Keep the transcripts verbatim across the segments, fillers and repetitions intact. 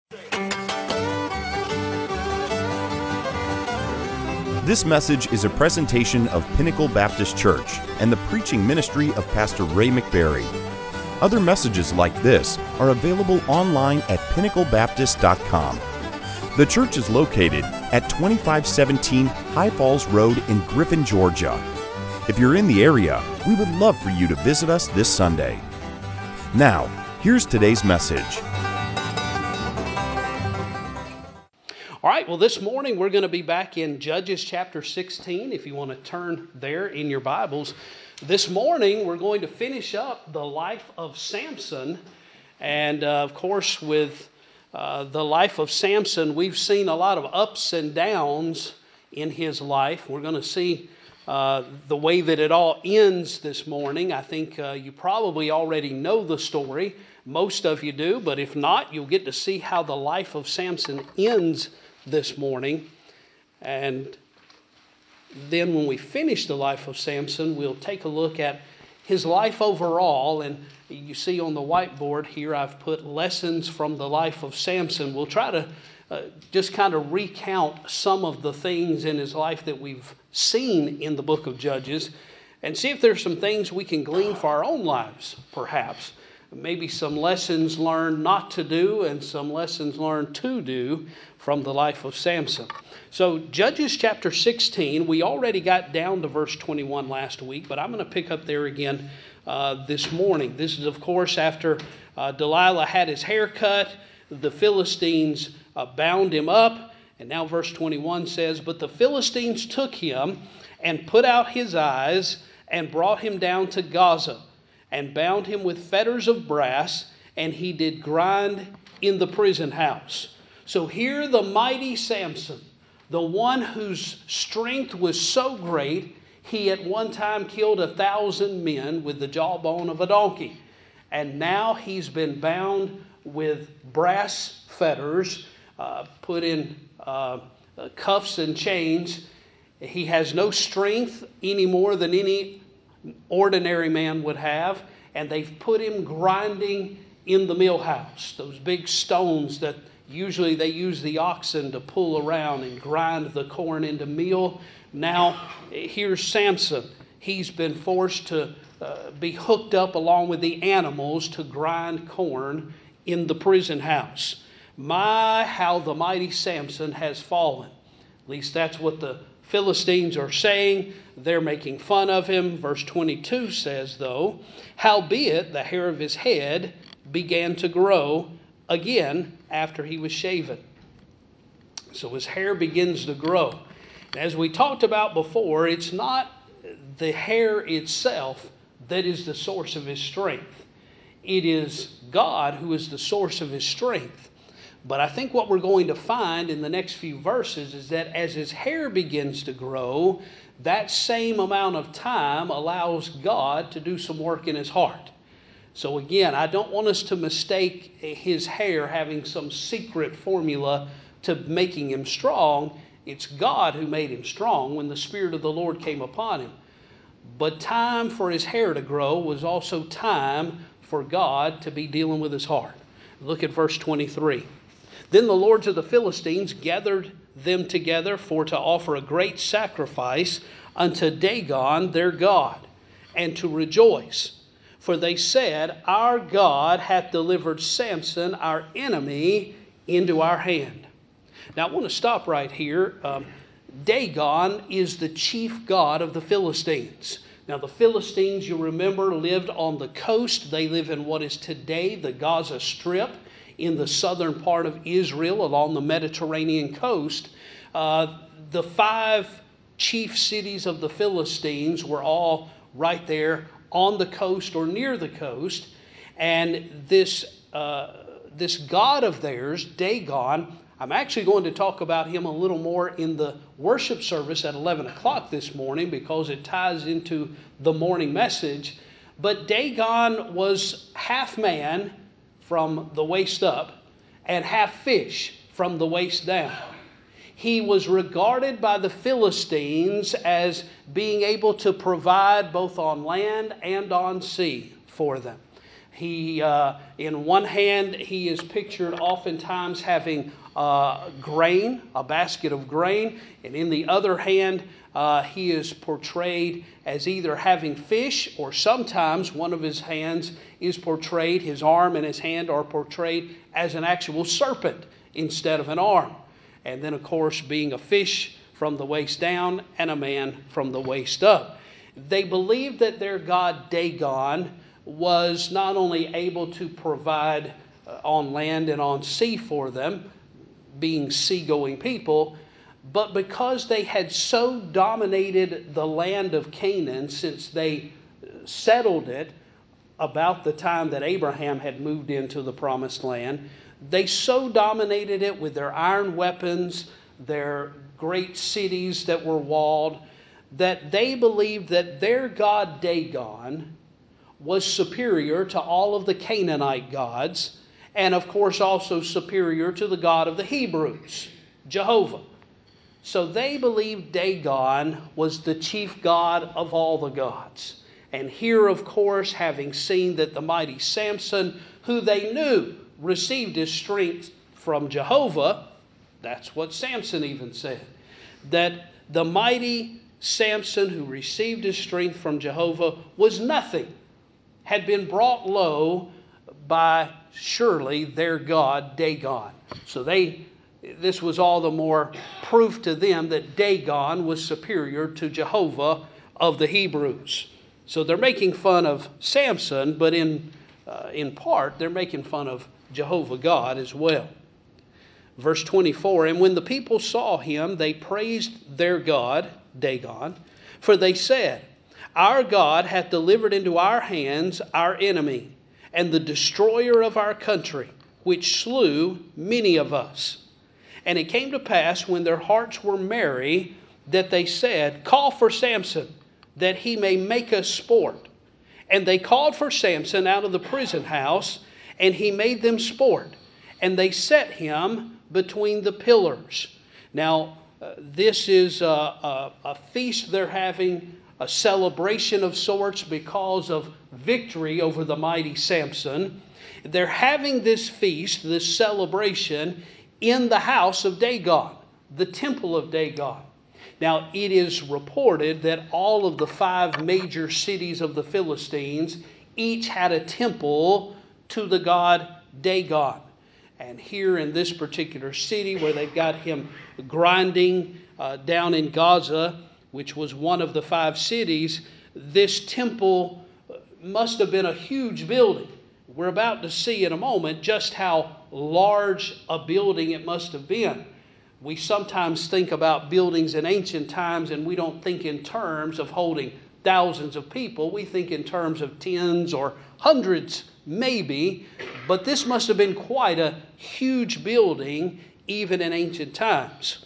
This message is a presentation of Pinnacle Baptist Church and the preaching ministry of Pastor Ray McBarry. Other messages like this are available online at pinnacle baptist dot com. The church is located at twenty-five seventeen High Falls Road in Griffin, Georgia. If you're in the area, we would love for you to visit us this Sunday. Now, here's today's message. All right, well, this morning we're going to be back in Judges chapter sixteen, if you want to turn there in your Bibles. This morning we're going to finish up the life of Samson. And uh, of course, with uh, the life of Samson, we've seen a lot of ups and downs in his life. We're going to see uh, the way that it all ends this morning. I think uh, you probably already know the story. Most of you do, but if not, you'll get to see how the life of Samson ends this morning. And then when we finish the life of Samson, we'll take a look at his life overall. And you see on the whiteboard here, I've put lessons from the life of Samson. We'll try to uh, just kind of recount some of the things in his life that we've seen in the book of Judges and see if there's some things we can glean for our own lives, perhaps. Maybe some lessons learned not to do and some lessons learned to do from the life of Samson. So Judges chapter sixteen, we already got down to verse twenty-one last week, but I'm going to pick up there again uh, this morning. This is, of course, after uh, Delilah had his hair cut, the Philistines uh, bound him up, and now verse twenty-one says, "But the Philistines took him and put out his eyes and brought him down to Gaza, and bound him with fetters of brass, and he did grind in the prison house." So here the mighty Samson, the one whose strength was so great, he at one time killed a thousand men with the jawbone of a donkey. And now he's been bound with brass fetters, uh, put in uh, cuffs and chains. He has no strength any more than any ordinary man would have, and they've put him grinding in the mill house, those big stones that usually they use the oxen to pull around and grind the corn into meal. Now here's Samson. He's been forced to uh, be hooked up along with the animals to grind corn in the prison house. My, how the mighty Samson has fallen. At least that's what the Philistines are saying. They're making fun of him. Verse twenty-two says, though, "Howbeit the hair of his head began to grow again after he was shaven." So his hair begins to grow. As we talked about before, it's not the hair itself that is the source of his strength. It is God who is the source of his strength. But I think what we're going to find in the next few verses is that as his hair begins to grow, that same amount of time allows God to do some work in his heart. So again, I don't want us to mistake his hair having some secret formula to making him strong. It's God who made him strong when the Spirit of the Lord came upon him. But time for his hair to grow was also time for God to be dealing with his heart. Look at verse twenty-three. "Then the lords of the Philistines gathered them together for to offer a great sacrifice unto Dagon their god, and to rejoice. For they said, Our God hath delivered Samson, our enemy, into our hand." Now I want to stop right here. Um, Dagon is the chief god of the Philistines. Now the Philistines, you remember, lived on the coast. They live in what is today the Gaza Strip, in the southern part of Israel along the Mediterranean coast. Uh, the five chief cities of the Philistines were all right there on the coast or near the coast. And this, uh, this god of theirs, Dagon, I'm actually going to talk about him a little more in the worship service at eleven o'clock this morning because it ties into the morning message. But Dagon was half man from the waist up and half fish from the waist down. He was regarded by the Philistines as being able to provide both on land and on sea for them. He, uh, in one hand, he is pictured oftentimes having uh, grain, a basket of grain, and in the other hand, uh, he is portrayed as either having fish, or sometimes one of his hands is portrayed, his arm and his hand are portrayed as an actual serpent instead of an arm. And then, of course, being a fish from the waist down and a man from the waist up. They believed that their god Dagon was not only able to provide uh, on land and on sea for them, being seagoing people, but because they had so dominated the land of Canaan since they settled it about the time that Abraham had moved into the promised land, they so dominated it with their iron weapons, their great cities that were walled, that they believed that their god Dagon was superior to all of the Canaanite gods, and of course also superior to the God of the Hebrews, Jehovah. So they believed Dagon was the chief god of all the gods. And here, of course, having seen that the mighty Samson, who they knew received his strength from Jehovah, that's what Samson even said, that the mighty Samson who received his strength from Jehovah was nothing, had been brought low by surely their god Dagon. So they, this was all the more proof to them that Dagon was superior to Jehovah of the Hebrews. So they're making fun of Samson, but in uh, in part they're making fun of Jehovah God as well. Verse twenty-four, and when the people saw him, they praised their god Dagon, for they said, our God hath delivered into our hands our enemy, and the destroyer of our country, which slew many of us. And it came to pass, when their hearts were merry, that they said, call for Samson, that he may make us sport. And they called for Samson out of the prison house, and he made them sport. And they set him between the pillars. Now, uh, this is a, a, a feast they're having, a celebration of sorts because of victory over the mighty Samson. They're having this feast, this celebration, in the house of Dagon, the temple of Dagon. Now, it is reported that all of the five major cities of the Philistines each had a temple to the god Dagon. And here in this particular city where they've got him grinding uh, down in Gaza, which was one of the five cities, this temple must have been a huge building. We're about to see in a moment just how large a building it must have been. We sometimes think about buildings in ancient times and we don't think in terms of holding thousands of people. We think in terms of tens or hundreds maybe, but this must have been quite a huge building even in ancient times.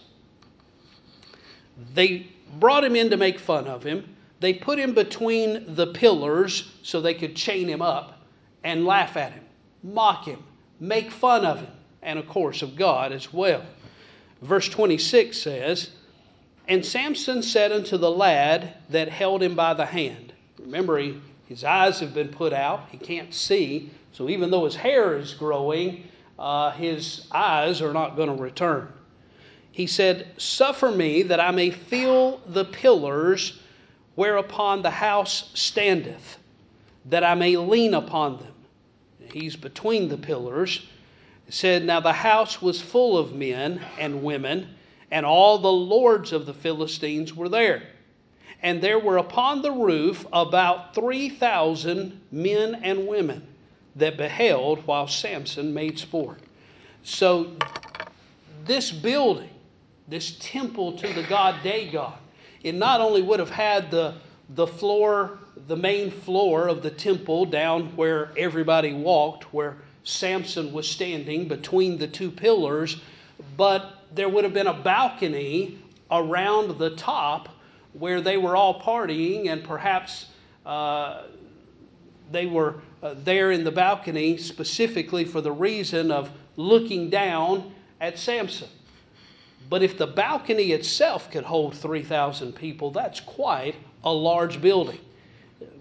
They brought him in to make fun of him. They put him between the pillars so they could chain him up and laugh at him, mock him, make fun of him, and of course of God as well. Verse twenty-six says, and Samson said unto the lad that held him by the hand. Remember, he, his eyes have been put out. He can't see. So even though his hair is growing, uh, his eyes are not going to return. He said, suffer me that I may feel the pillars whereupon the house standeth, that I may lean upon them. He's between the pillars. He said, now the house was full of men and women, and all the lords of the Philistines were there. And there were upon the roof about three thousand men and women that beheld while Samson made sport. So this building, this temple to the god Dagon, it not only would have had the, the floor, the main floor of the temple down where everybody walked, where Samson was standing between the two pillars, but there would have been a balcony around the top where they were all partying, and perhaps uh, they were uh, there in the balcony specifically for the reason of looking down at Samson. But if the balcony itself could hold three thousand people, that's quite a large building.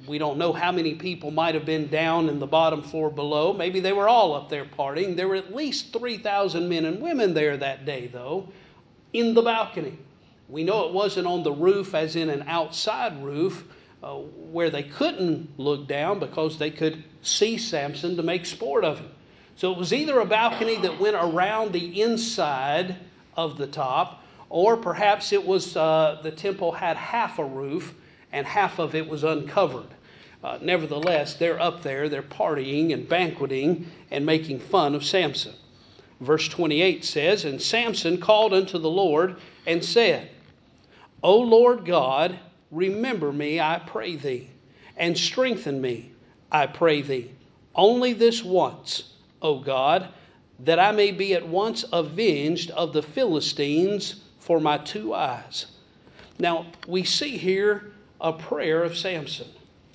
we don't know how many people might have been down in the bottom floor below. Maybe they were all up there partying. There were at least three thousand men and women there that day, though, in the balcony. We know it wasn't on the roof, as in an outside roof, uh, where they couldn't look down because they could see Samson to make sport of him. So it was either a balcony that went around the inside of the top, or perhaps it was uh, the temple had half a roof and half of it was uncovered. Uh, nevertheless, they're up there, they're partying and banqueting and making fun of Samson. Verse twenty-eight says, "And Samson called unto the Lord and said, O Lord God, remember me, I pray thee, and strengthen me, I pray thee, only this once, O God, that I may be at once avenged of the Philistines for my two eyes." Now, we see here a prayer of Samson.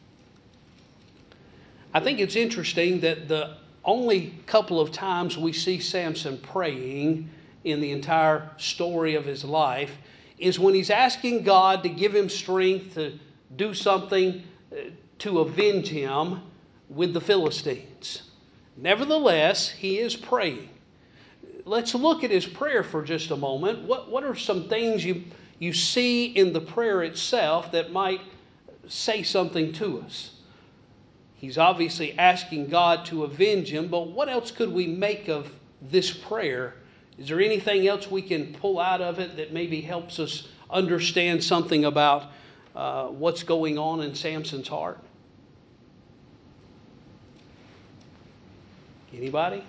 I think it's interesting that the only couple of times we see Samson praying in the entire story of his life is when he's asking God to give him strength to do something to avenge him with the Philistines. Nevertheless, he is praying. Let's look at his prayer for just a moment. What, what are some things you, you see in the prayer itself that might say something to us? He's obviously asking God to avenge him, but what else could we make of this prayer? Is there anything else we can pull out of it that maybe helps us understand something about uh, what's going on in Samson's heart? Anybody?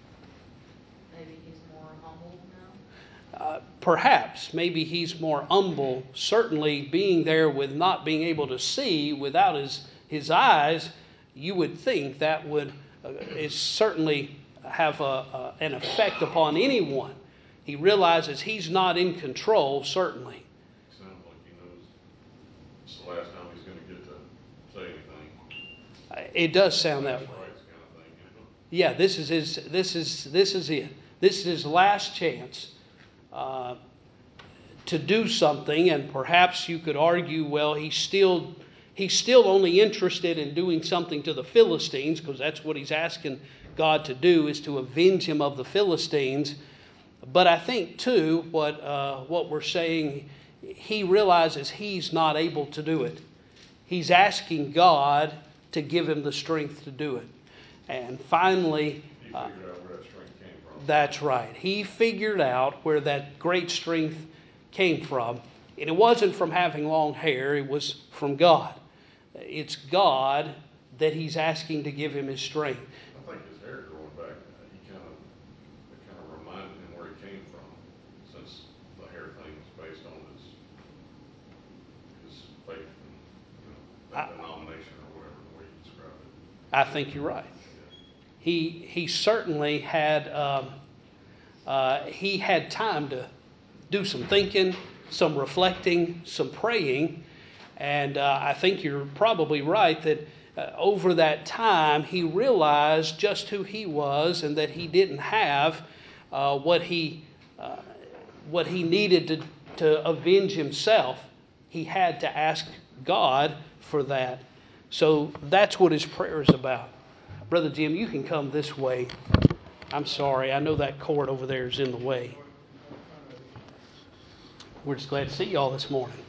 Maybe he's more humble now? Uh, perhaps. Maybe he's more humble. Certainly being there with not being able to see without his, his eyes, you would think that would uh, is certainly have a, a, an effect upon anyone. He realizes he's not in control, certainly. Sounds like he knows it's the last time he's going to get to say anything. It does sound that way. Kind of thing, you know? Yeah, this is his. This is this is it. This is his last chance uh, to do something, and perhaps you could argue, well, he's still he's still only interested in doing something to the Philistines, because that's what he's asking God to do, is to avenge him of the Philistines. But I think too, what uh, what we're saying, he realizes he's not able to do it. He's asking God to give him the strength to do it. And finally, He uh, figured out where that strength came from. that's right. He figured out where that great strength came from. And it wasn't from having long hair, it was from God. It's God that he's asking to give him his strength. I think his hair growing back, uh, he kind of, it kind of reminded him where he came from, since the hair thing was based on his, his faith and, you know, that I- denomination or whatever, the way you described it. I think you're right. He he certainly had um, uh, he had time to do some thinking, some reflecting, some praying, and uh, I think you're probably right that uh, over that time he realized just who he was and that he didn't have uh, what he uh, what he needed to to avenge himself. He had to ask God for that. So that's what his prayer is about. Brother Jim, you can come this way. I'm sorry. I know that cord over there is in the way. We're just glad to see you all this morning.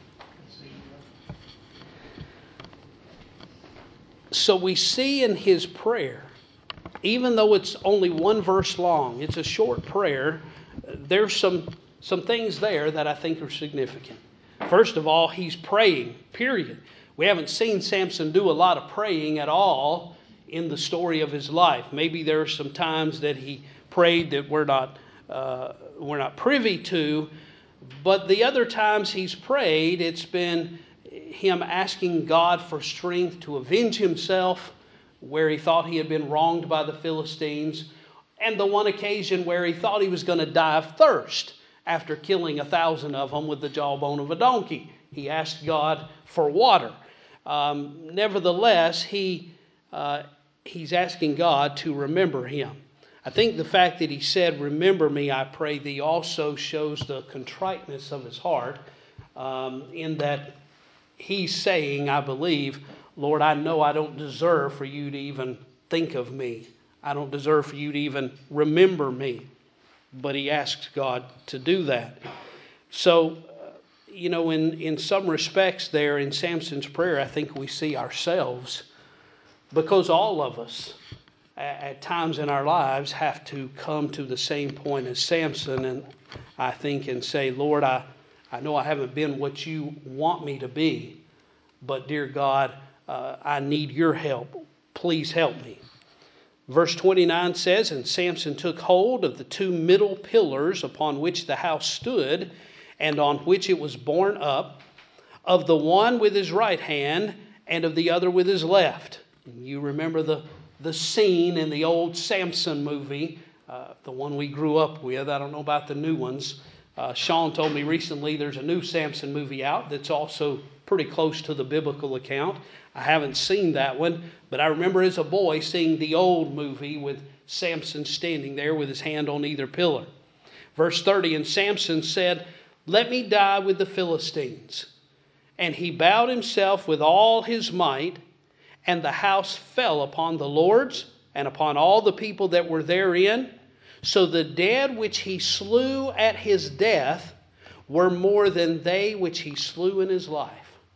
So we see in his prayer, even though it's only one verse long, it's a short prayer, there's some, some things there that I think are significant. First of all, he's praying, period. We haven't seen Samson do a lot of praying at all in the story of his life. Maybe there are some times that he prayed that we're not uh, we're not privy to, but the other times he's prayed, it's been him asking God for strength to avenge himself where he thought he had been wronged by the Philistines, and the one occasion where he thought he was going to die of thirst after killing a thousand of them with the jawbone of a donkey. He asked God for water. Um, nevertheless, he uh, he's asking God to remember him. I think the fact that he said, "Remember me, I pray thee," also shows the contriteness of his heart, um, in that he's saying, I believe, Lord, I know I don't deserve for you to even think of me. I don't deserve for you to even remember me. But he asked God to do that. So, uh, you know, in, in some respects there in Samson's prayer, I think we see ourselves, because all of us at, at times in our lives have to come to the same point as Samson, and I think and say, Lord, I, I know I haven't been what you want me to be, but dear God, uh, I need your help. Please help me. Verse twenty-nine says, and Samson took hold of the two middle pillars upon which the house stood, and on which it was borne up, of the one with his right hand, and of the other with his left. And you remember the, the scene in the old Samson movie, uh, the one we grew up with. I don't know about the new ones. Uh, Sean told me recently there's a new Samson movie out that's also pretty close to the biblical account. I haven't seen that one, but I remember as a boy seeing the old movie with Samson standing there with his hand on either pillar. Verse thirty, and Samson said, let me die with the Philistines. And he bowed himself with all his might, and the house fell upon the lords and upon all the people that were therein. So the dead which he slew at his death were more than they which he slew in his life.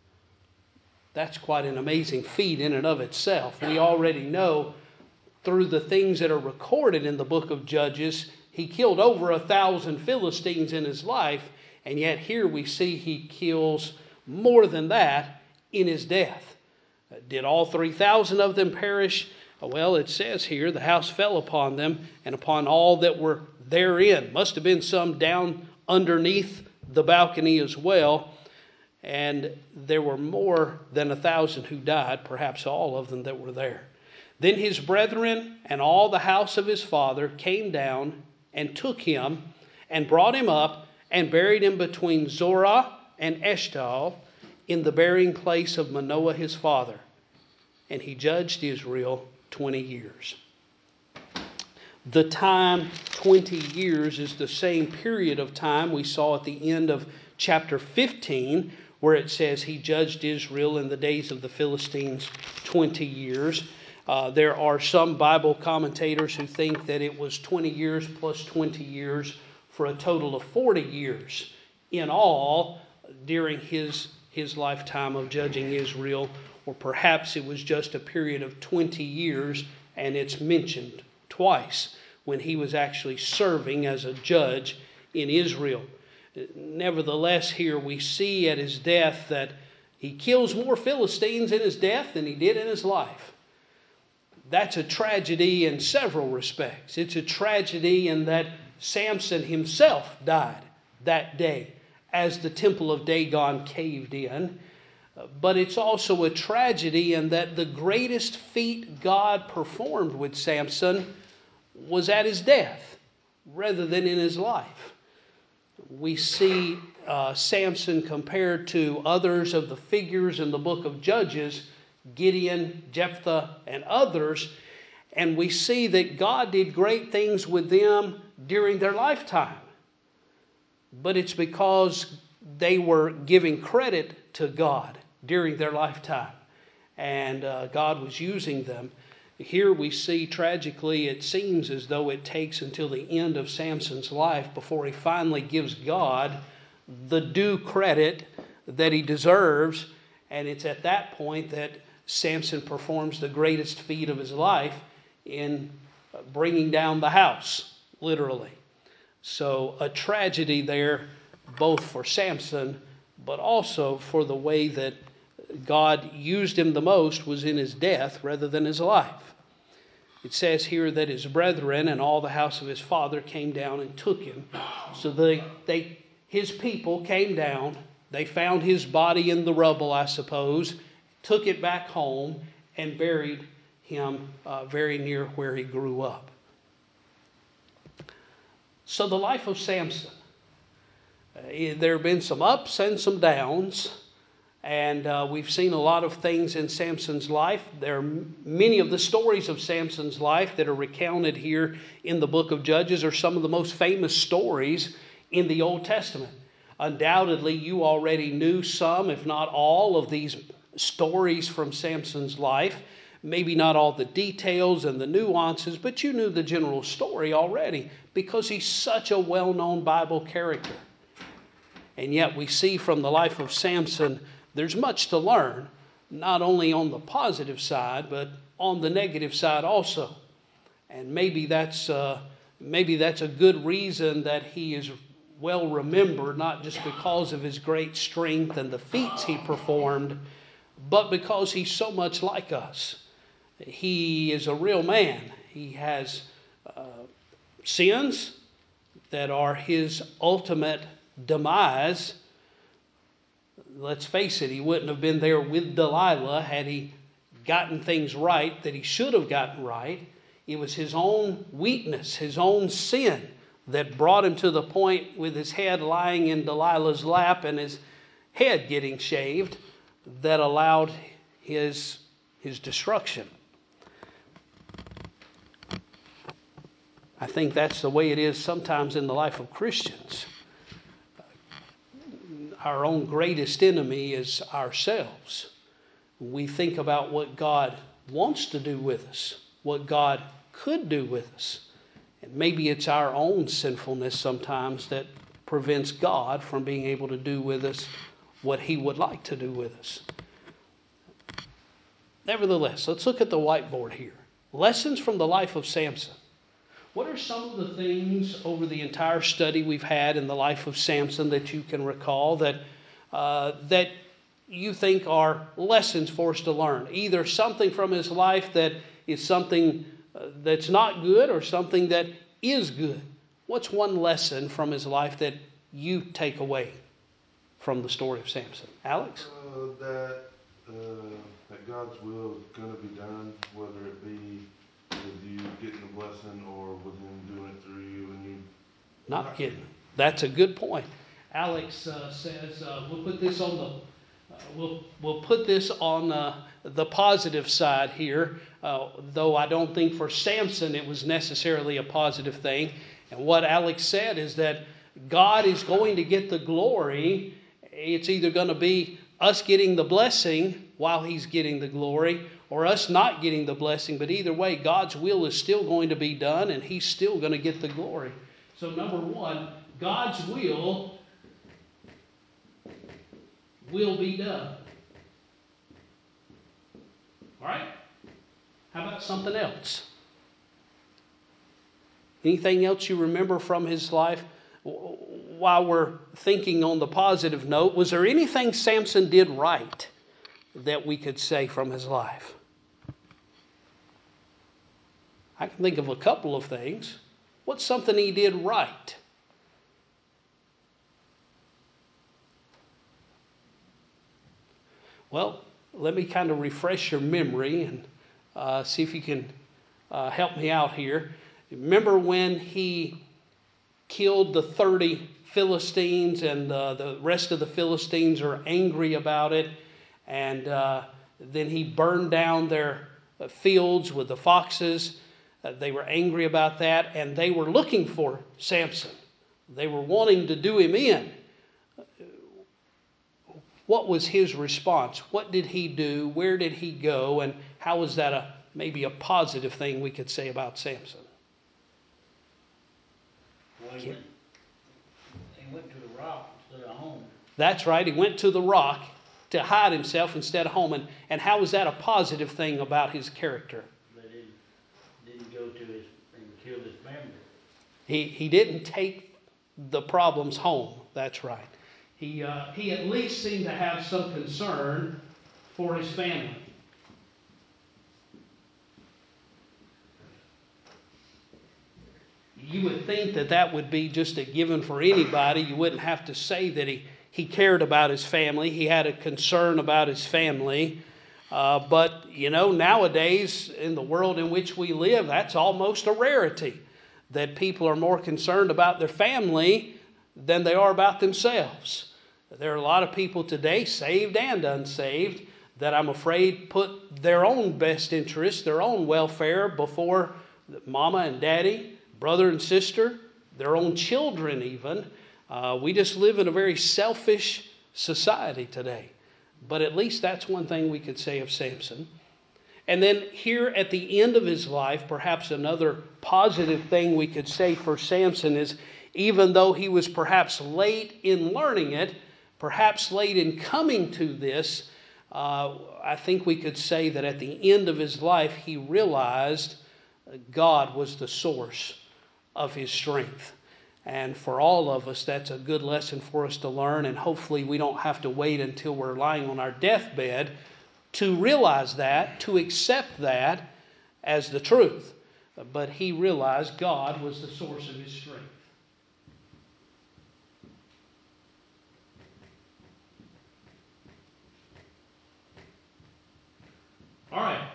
That's quite an amazing feat in and of itself. We already know through the things that are recorded in the book of Judges, he killed over a thousand Philistines in his life, and yet here we see he kills more than that in his death. Did all three thousand of them perish? Well, it says here, the house fell upon them and upon all that were therein. Must have been some down underneath the balcony as well. And there were more than a thousand who died, perhaps all of them that were there. Then his brethren and all the house of his father came down and took him and brought him up and buried him between Zorah and Eshtaol in the burying place of Manoah his father. And he judged Israel twenty years. The time twenty years is the same period of time we saw at the end of chapter fifteen, where it says he judged Israel in the days of the Philistines twenty years. Uh, there are some Bible commentators who think that it was twenty years plus twenty years for a total of forty years in all during his, his lifetime of judging Israel. Or perhaps it was just a period of twenty years, and it's mentioned twice when he was actually serving as a judge in Israel. Nevertheless, here we see at his death that he kills more Philistines in his death than he did in his life. That's a tragedy in several respects. It's a tragedy in that Samson himself died that day as the temple of Dagon caved in. But it's also a tragedy in that the greatest feat God performed with Samson was at his death rather than in his life. We see uh, Samson compared to others of the figures in the book of Judges, Gideon, Jephthah, and others, and we see that God did great things with them during their lifetime. But it's because they were giving credit to God during their lifetime, and uh, God was using them. Here we see, tragically, it seems as though it takes until the end of Samson's life before he finally gives God the due credit that he deserves, and it's at that point that Samson performs the greatest feat of his life in bringing down the house, literally. So a tragedy there, both for Samson, but also for the way that God used him the most was in his death rather than his life. It says here that his brethren and all the house of his father came down and took him. So they, they, his people came down. They found his body in the rubble, I suppose, took it back home, and buried him uh, very near where he grew up. So the life of Samson. Uh, there have been some ups and some downs. And uh, we've seen a lot of things in Samson's life. There are many of the stories of Samson's life that are recounted here in the book of Judges are some of the most famous stories in the Old Testament. Undoubtedly, you already knew some, if not all, of these stories from Samson's life. Maybe not all the details and the nuances, but you knew the general story already because he's such a well-known Bible character. And yet we see from the life of Samson, there's much to learn, not only on the positive side, but on the negative side also. And maybe that's uh, maybe that's a good reason that he is well remembered, not just because of his great strength and the feats he performed, but because he's so much like us. He is a real man. He has uh, sins that are his ultimate demise. Let's face it, he wouldn't have been there with Delilah had he gotten things right that he should have gotten right. It was his own weakness, his own sin that brought him to the point with his head lying in Delilah's lap and his head getting shaved that allowed his, his destruction. I think that's the way it is sometimes in the life of Christians. Our own greatest enemy is ourselves. We think about what God wants to do with us, what God could do with us. And maybe it's our own sinfulness sometimes that prevents God from being able to do with us what He would like to do with us. Nevertheless, let's look at the whiteboard here. Lessons from the life of Samson. What are some of the things over the entire study we've had in the life of Samson that you can recall that uh, that you think are lessons for us to learn? Either something from his life that is something uh, that's not good or something that is good. What's one lesson from his life that you take away from the story of Samson? Alex? Uh, that, uh, that God's will is going to be done, whether it be with you getting the blessing or with Him doing it through you and you Not, not getting it. That's a good point. Alex uh, says uh, we'll put this on the uh, we'll we'll put this on uh, the positive side here. Uh, though I don't think for Samson it was necessarily a positive thing. And what Alex said is that God is going to get the glory. It's either going to be us getting the blessing while He's getting the glory, or us not getting the blessing. But either way, God's will is still going to be done, and He's still going to get the glory. So number one, God's will will be done. All right? How about something else? Anything else you remember from his life? While we're thinking on the positive note, was there anything Samson did right that we could say from his life? I can think of a couple of things. What's something he did right? Well, let me kind of refresh your memory and uh, see if you can uh, help me out here. Remember when he killed the thirty Philistines and uh, the rest of the Philistines are angry about it, and uh, then he burned down their fields with the foxes. Uh, they were angry about that, and they were looking for Samson. They were wanting to do him in. What was his response? What did he do? Where did he go? And how was that a maybe a positive thing we could say about Samson? Well, he went, he went to the rock instead of home. That's right. He went to the rock to hide himself instead of home. And, and how was that a positive thing about his character? But he didn't go to his and kill his family. He, he didn't take the problems home. That's right. He, uh, he at least seemed to have some concern for his family. You would think that that would be just a given for anybody. You wouldn't have to say that he, he cared about his family. He had a concern about his family. Uh, but, you know, nowadays in the world in which we live, that's almost a rarity. That people are more concerned about their family than they are about themselves. There are a lot of people today, saved and unsaved, that I'm afraid put their own best interests, their own welfare before mama and daddy, brother and sister, their own children even. Uh, we just live in a very selfish society today. but at least that's one thing we could say of Samson. And then here at the end of his life, perhaps another positive thing we could say for Samson is, even though he was perhaps late in learning it, perhaps late in coming to this, uh, I think we could say that at the end of his life, he realized God was the source of his strength. And for all of us, that's a good lesson for us to learn, and hopefully we don't have to wait until we're lying on our deathbed to realize that, to accept that as the truth. But he realized God was the source of his strength. All right.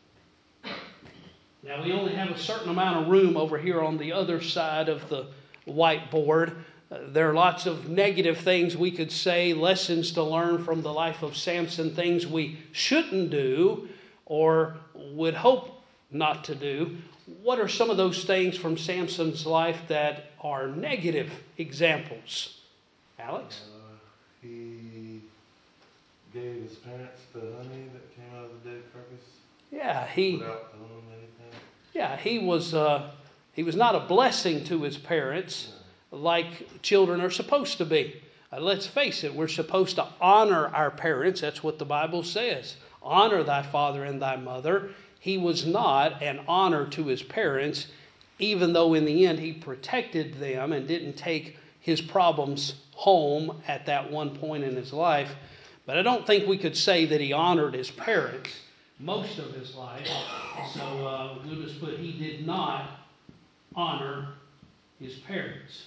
Now we only have a certain amount of room over here on the other side of the whiteboard. Uh, there are lots of negative things we could say, lessons to learn from the life of Samson, things we shouldn't do or would hope not to do. What are some of those things from Samson's life that are negative examples? Alex? Uh, he gave his parents the honey that came out of the dead carcass Yeah, he. without telling them anything. Yeah, he was. Uh, he was not a blessing to his parents, no, like children are supposed to be. Uh, let's face it, we're supposed to honor our parents. That's what the Bible says. Honor thy father and thy mother. He was not an honor to his parents, even though in the end he protected them and didn't take his problems home at that one point in his life. But I don't think we could say that he honored his parents most of his life. So uh, we'll just put he did not honor his parents.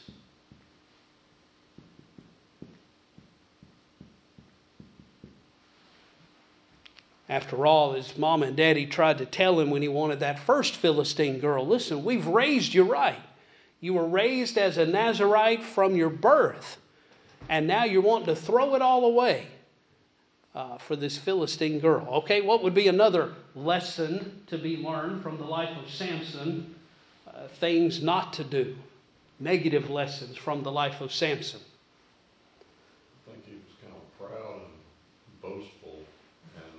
After all, his mom and daddy tried to tell him when he wanted that first Philistine girl, listen, we've raised you right. You were raised as a Nazirite from your birth, and now you're wanting to throw it all away uh, for this Philistine girl. Okay, what would be another lesson to be learned from the life of Samson? Uh, things not to do. Negative lessons from the life of Samson. I think he was kind of proud and boastful and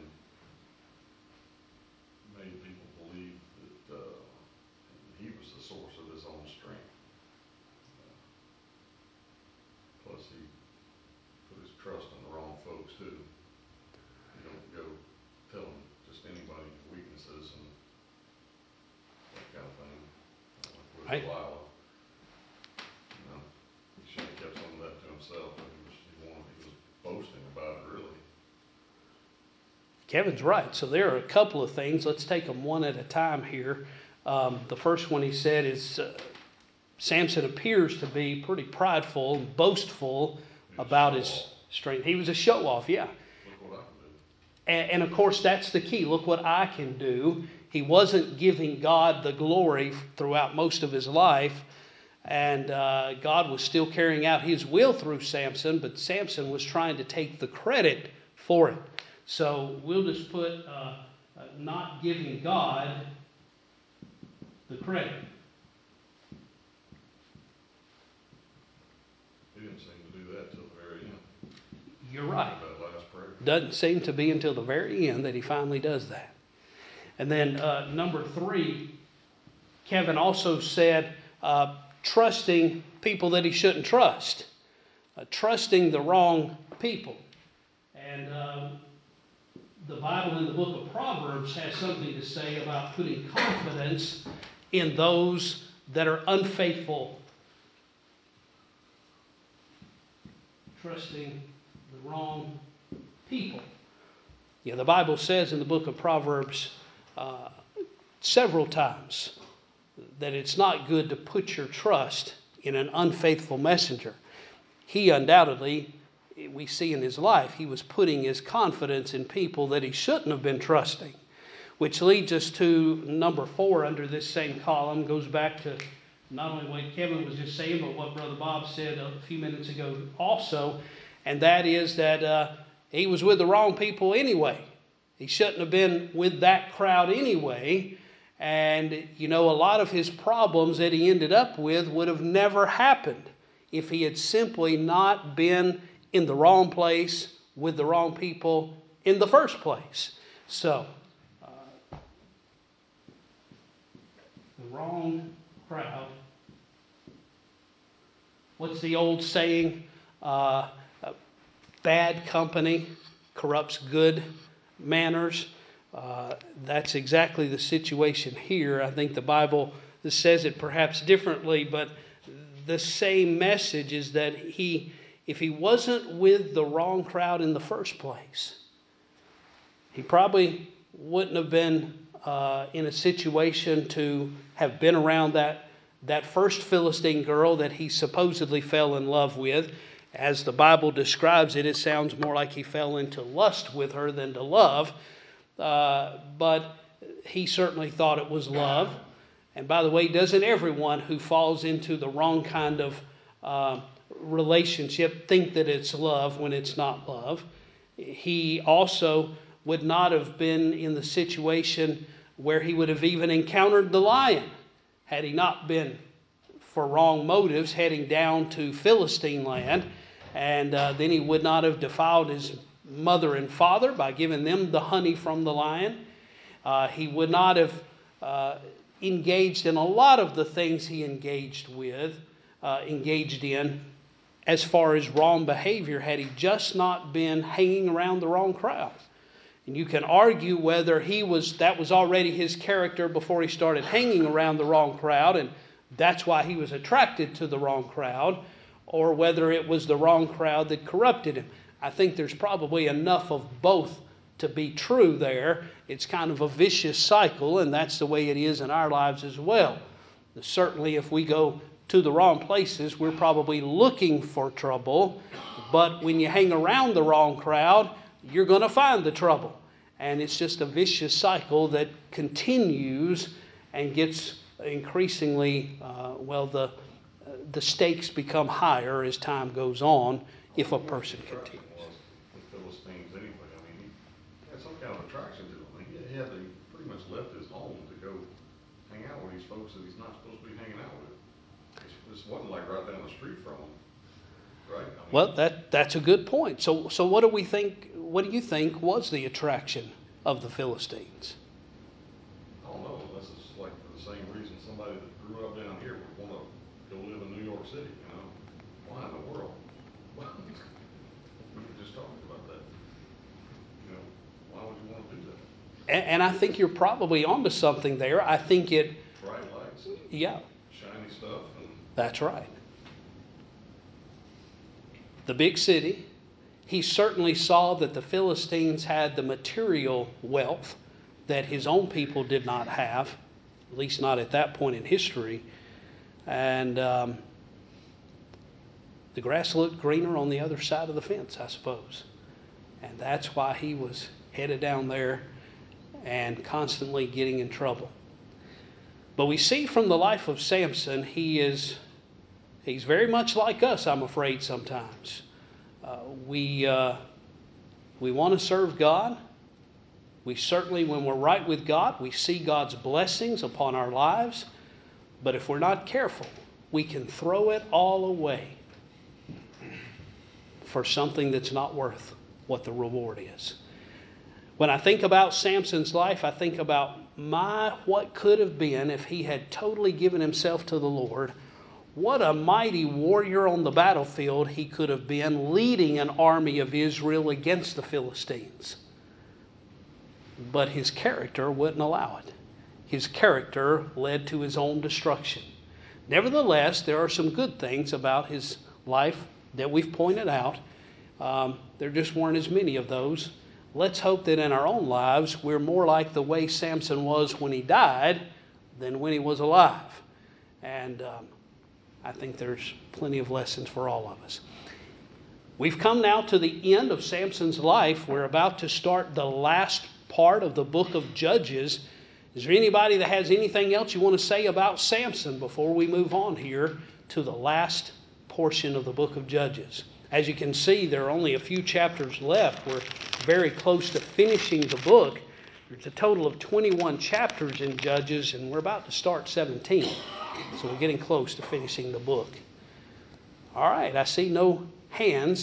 made people believe that uh, he was the source of his own strength. Uh, plus, he put his trust in the wrong folks, too. You don't go telling just anybody your weaknesses and that kind of thing. Like with Right. Delilah. You know, he should have kept some of that to himself, but he was, he wanted, he was boasting about it, really. Kevin's right. So there are a couple of things. Let's take them one at a time here. Um, the first one he said is uh, Samson appears to be pretty prideful and boastful about his strength. He was a show-off, yeah. Look what I can do. And, and of course, that's the key. Look what I can do. He wasn't giving God the glory throughout most of his life. And uh, God was still carrying out his will through Samson, but Samson was trying to take the credit for it. So we'll just put uh, uh, not giving God the credit. He didn't seem to do that till the very end. You're right. That last prayer. Doesn't seem to be until the very end that he finally does that. And then uh, number three, Kevin also said uh, trusting people that he shouldn't trust. Uh, trusting the wrong people. And uh, the Bible in the book of Proverbs has something to say about putting confidence in those that are unfaithful. Trusting the wrong people. Yeah, the Bible says in the book of Proverbs uh, several times that it's not good to put your trust in an unfaithful messenger. He undoubtedly, we see in his life, he was putting his confidence in people that he shouldn't have been trusting. Which leads us to number four under this same column. Goes back to not only what Kevin was just saying, but what Brother Bob said a few minutes ago also. And that is that uh, he was with the wrong people anyway. He shouldn't have been with that crowd anyway. And, you know, a lot of his problems that he ended up with would have never happened if he had simply not been in the wrong place with the wrong people in the first place. So, uh, the wrong crowd. What's the old saying? Uh, bad company corrupts good manners. Uh, that's exactly the situation here. I think the Bible says it perhaps differently, but the same message is that he, if he wasn't with the wrong crowd in the first place, he probably wouldn't have been uh, in a situation to have been around that, that first Philistine girl that he supposedly fell in love with. As the Bible describes it, it sounds more like he fell into lust with her than to love. Uh, but he certainly thought it was love. And by the way, doesn't everyone who falls into the wrong kind of uh, relationship think that it's love when it's not love? He also would not have been in the situation where he would have even encountered the lion had he not been, for wrong motives, heading down to Philistine land. And uh, then he would not have defiled his mother and father by giving them the honey from the lion. Uh, he would not have uh, engaged in a lot of the things he engaged with, uh, engaged in, as far as wrong behavior, had he just not been hanging around the wrong crowd. And you can argue whether he was that was already his character before he started hanging around the wrong crowd, and that's why he was attracted to the wrong crowd, or whether it was the wrong crowd that corrupted him. I think there's probably enough of both to be true there. It's kind of a vicious cycle, and that's the way it is in our lives as well. Certainly, if we go to the wrong places, we're probably looking for trouble. But when you hang around the wrong crowd, you're going to find the trouble. And it's just a vicious cycle that continues and gets increasingly, uh, well, the the stakes become higher as time goes on if a person continues. The Philistines anyway. I mean, he had some kind of attraction to them. I mean, he had to pretty much left his home to go hang out with these folks that he's not supposed to be hanging out with. This wasn't like right down the street from him, right? I mean, well, that that's a good point. So, so what do we think? What do you think was the attraction of the Philistines? I don't know. Unless it's like for the same reason somebody that grew up down here would want to go live in New York City. You know, why in the world? We were just talking about that. You know, why would you want to do that? And, and I think you're probably onto something there. I think it. Bright lights. Yeah. Shiny stuff. And That's right. The big city. He certainly saw that the Philistines had the material wealth that his own people did not have, at least not at that point in history. And um, the grass looked greener on the other side of the fence, I suppose. And that's why he was headed down there and constantly getting in trouble. But we see from the life of Samson, he is he's very much like us, I'm afraid, sometimes. Uh, we uh, we want to serve God. We certainly, when we're right with God, we see God's blessings upon our lives. But if we're not careful, we can throw it all away for something that's not worth what the reward is. When I think about Samson's life, I think about my what could have been if he had totally given himself to the Lord. What a mighty warrior on the battlefield he could have been, leading an army of Israel against the Philistines. But his character wouldn't allow it. His character led to his own destruction. Nevertheless, there are some good things about his life that we've pointed out. Um, there just weren't as many of those. Let's hope that in our own lives, we're more like the way Samson was when he died than when he was alive. And um, I think there's plenty of lessons for all of us. We've come now to the end of Samson's life. We're about to start the last part of the book of Judges. Is there anybody that has anything else you want to say about Samson before we move on here to the last portion of the book of Judges? As you can see, there are only a few chapters left. We're very close to finishing the book. There's a total of twenty-one chapters in Judges, and we're about to start seventeen. So we're getting close to finishing the book. All right, I see no hands.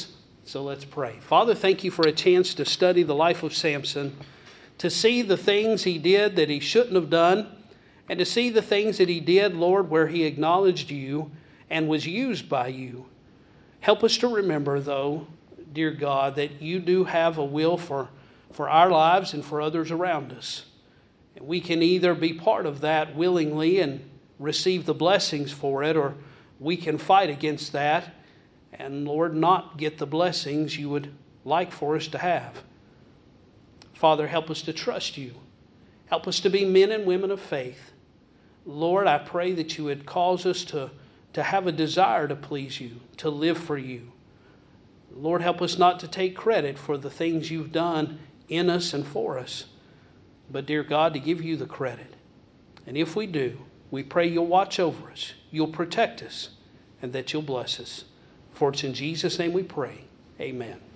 So let's pray. Father, thank you for a chance to study the life of Samson, to see the things he did that he shouldn't have done, and to see the things that he did, Lord, where he acknowledged you and was used by you. Help us to remember, though, dear God, that you do have a will for, for our lives and for others around us. And we can either be part of that willingly and receive the blessings for it, or we can fight against that and, Lord, not get the blessings you would like for us to have. Father, help us to trust you. Help us to be men and women of faith. Lord, I pray that you would cause us to, to have a desire to please you, to live for you. Lord, help us not to take credit for the things you've done in us and for us, but, dear God, to give you the credit. And if we do, we pray you'll watch over us, you'll protect us, and that you'll bless us. For it's in Jesus' name we pray. Amen.